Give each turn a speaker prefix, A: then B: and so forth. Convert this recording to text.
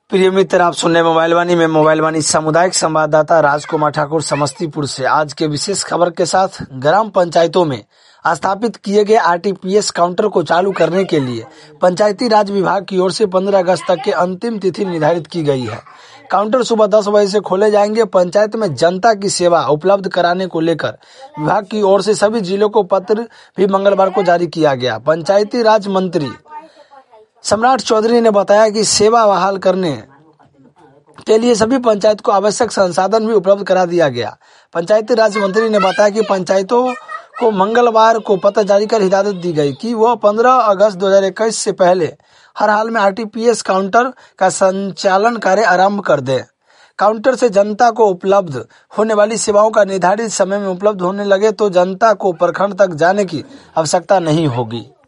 A: प्रिय मित्र, आप सुन रहे मोबाइल वाणी में मोबाइल वाणी सामुदायिक संवाददाता राजकुमार ठाकुर समस्तीपुर से। आज के विशेष खबर के साथ ग्राम पंचायतों में स्थापित किए गए आरटीपीएस काउंटर को चालू करने के लिए पंचायती राज विभाग की ओर से 15 अगस्त तक के अंतिम तिथि निर्धारित की गई है। काउंटर सुबह 10 बजे से खोले जाएंगे। पंचायत में जनता की सेवा उपलब्ध कराने को लेकर विभाग की ओर से सभी जिलों को पत्र भी मंगलवार को जारी किया गया। पंचायती राज मंत्री सम्राट चौधरी ने बताया कि सेवा बहाल करने के लिए सभी पंचायत को आवश्यक संसाधन भी उपलब्ध करा दिया गया। पंचायती राज मंत्री ने बताया कि पंचायतों को मंगलवार को पत्र जारी कर हिदायत दी गई कि वह 15 अगस्त 2021 से पहले हर हाल में आरटीपीएस काउंटर का संचालन कार्य आरंभ कर दे। काउंटर से जनता को उपलब्ध होने वाली सेवाओं का निर्धारित समय में उपलब्ध होने लगे तो जनता को प्रखंड तक जाने की आवश्यकता नहीं होगी।